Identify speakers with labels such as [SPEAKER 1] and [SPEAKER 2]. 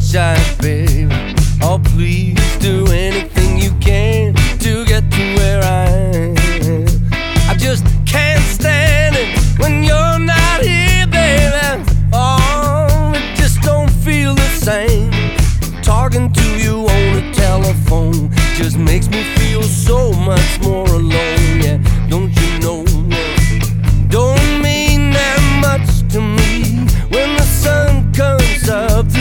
[SPEAKER 1] sunshine, baby. Oh, please do anything you can to get to where I am. I just can't stand it when you're not here, baby. Oh, it just don't feel the same. Talking to you on the telephone just makes me feel so much more alone.